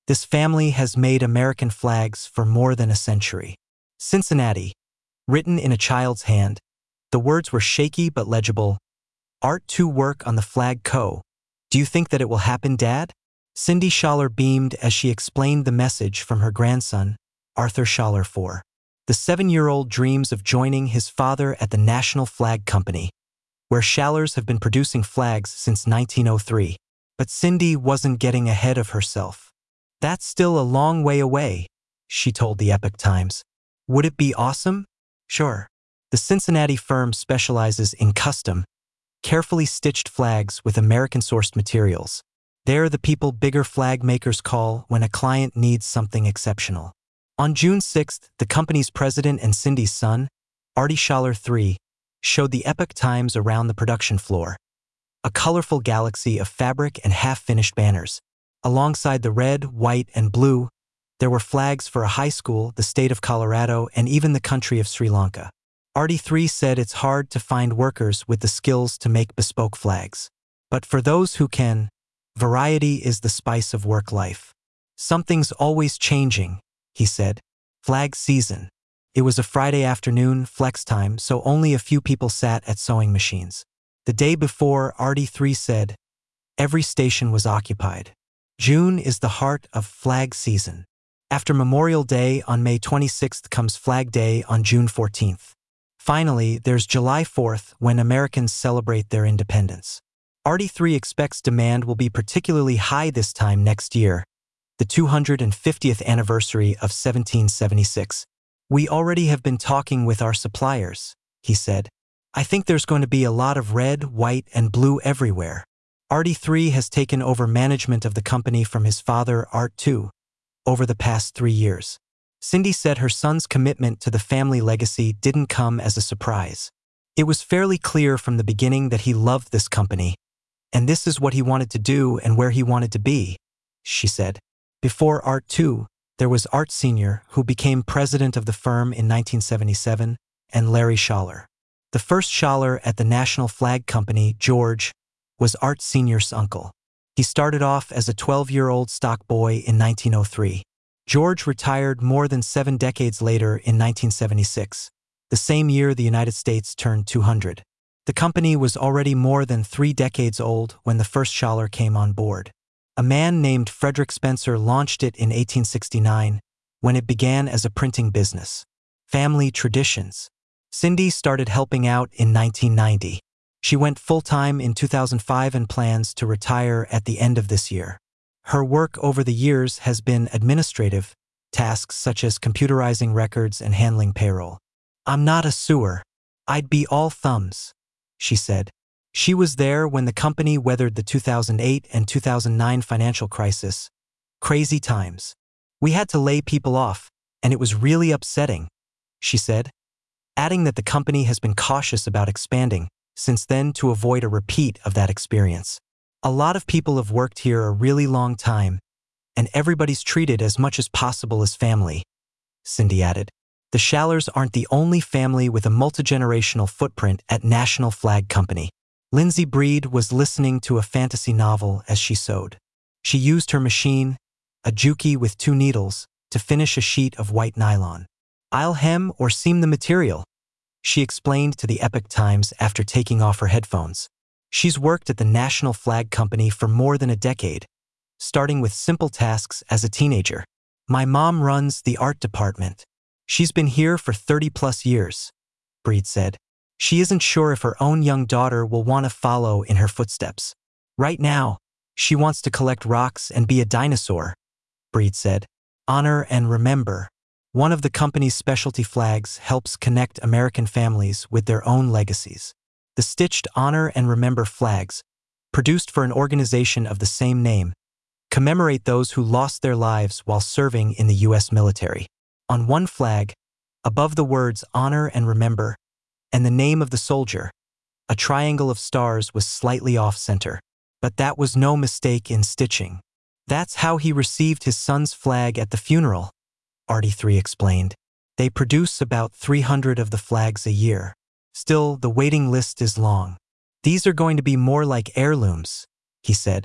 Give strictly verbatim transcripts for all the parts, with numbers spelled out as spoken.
This family has made American flags for more than a century. Cincinnati, written in a child's hand. The words were shaky but legible. Art two work on the flag co. Do you think that it will happen, Dad? Cindy Schaller beamed as she explained the message from her grandson, Arthur Schaller the fourth. The seven-year-old dreams of joining his father at the National Flag Company, where Schallers have been producing flags since nineteen oh three. But Cindy wasn't getting ahead of herself. That's still a long way away, she told the Epoch Times. Would it be awesome? Sure. The Cincinnati firm specializes in custom, carefully stitched flags with American-sourced materials. They're the people bigger flag makers call when a client needs something exceptional. On June sixth, the company's president and Cindy's son, Artie Schaller the third, showed the Epoch Times around the production floor. A colorful galaxy of fabric and half-finished banners. Alongside the red, white, and blue, there were flags for a high school, the state of Colorado, and even the country of Sri Lanka. Artie the third said it's hard to find workers with the skills to make bespoke flags. But for those who can, variety is the spice of work life. Something's always changing, he said. Flag season. It was a Friday afternoon, flex time, so only a few people sat at sewing machines. The day before, Artie the third said, every station was occupied. June is the heart of flag season. After Memorial Day on May twenty-sixth comes Flag Day on June fourteenth. Finally, there's July fourth when Americans celebrate their independence. Artie the third expects demand will be particularly high this time next year, the two hundred fiftieth anniversary of seventeen seventy-six. We already have been talking with our suppliers, he said. I think there's going to be a lot of red, white, and blue everywhere. Artie the third has taken over management of the company from his father, Art the second, over the past three years. Cindy said her son's commitment to the family legacy didn't come as a surprise. It was fairly clear from the beginning that he loved this company, and this is what he wanted to do and where he wanted to be, she said. Before Art the second, there was Art Senior, who became president of the firm in nineteen seventy-seven, and Larry Schaller. The first Schaller at the National Flag Company, George, was Art Senior's uncle. He started off as a twelve-year-old stock boy in nineteen oh three. George retired more than seven decades later in nineteen seventy-six, the same year the United States turned two hundred. The company was already more than three decades old when the first Schaller came on board. A man named Frederick Spencer launched it in eighteen sixty-nine, when it began as a printing business. Family traditions. Cindy started helping out in nineteen ninety. She went full-time in two thousand five and plans to retire at the end of this year. Her work over the years has been administrative, tasks such as computerizing records and handling payroll. I'm not a sewer. I'd be all thumbs, she said. She was there when the company weathered the two thousand eight and two thousand nine financial crisis. Crazy times. We had to lay people off, and it was really upsetting, she said, adding that the company has been cautious about expanding since then to avoid a repeat of that experience. A lot of people have worked here a really long time, and everybody's treated as much as possible as family, Cindy added. The Schallers aren't the only family with a multi-generational footprint at National Flag Company. Lindsay Breed was listening to a fantasy novel as she sewed. She used her machine, a Juki with two needles, to finish a sheet of white nylon. I'll hem or seam the material, she explained to the Epoch Times after taking off her headphones. She's worked at the National Flag Company for more than a decade, starting with simple tasks as a teenager. My mom runs the art department. She's been here for thirty plus years, Breed said. She isn't sure if her own young daughter will want to follow in her footsteps. Right now, she wants to collect rocks and be a dinosaur, Breed said. Honor and remember. One of the company's specialty flags helps connect American families with their own legacies. The stitched Honor and Remember flags, produced for an organization of the same name, commemorate those who lost their lives while serving in the U S military. On one flag, above the words Honor and Remember, and the name of the soldier, a triangle of stars was slightly off-center. But that was no mistake in stitching. That's how he received his son's flag at the funeral, Artie the third explained. They produce about three hundred of the flags a year. Still, the waiting list is long. These are going to be more like heirlooms, he said.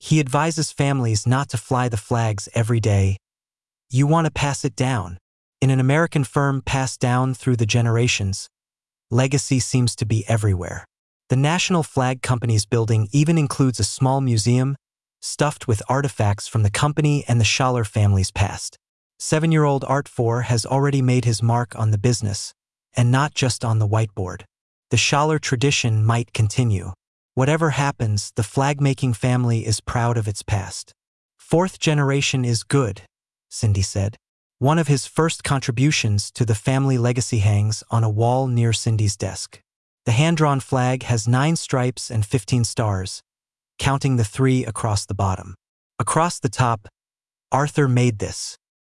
He advises families not to fly the flags every day. You want to pass it down. In an American firm passed down through the generations, legacy seems to be everywhere. The National Flag Company's building even includes a small museum stuffed with artifacts from the company and the Schaller family's past. Seven-year-old Art four has already made his mark on the business, and not just on the whiteboard. The Schaller tradition might continue. Whatever happens, the flag-making family is proud of its past. Fourth generation is good, Cindy said. One of his first contributions to the family legacy hangs on a wall near Cindy's desk. The hand-drawn flag has nine stripes and fifteen stars, counting the three across the bottom. Across the top, Arthur made this.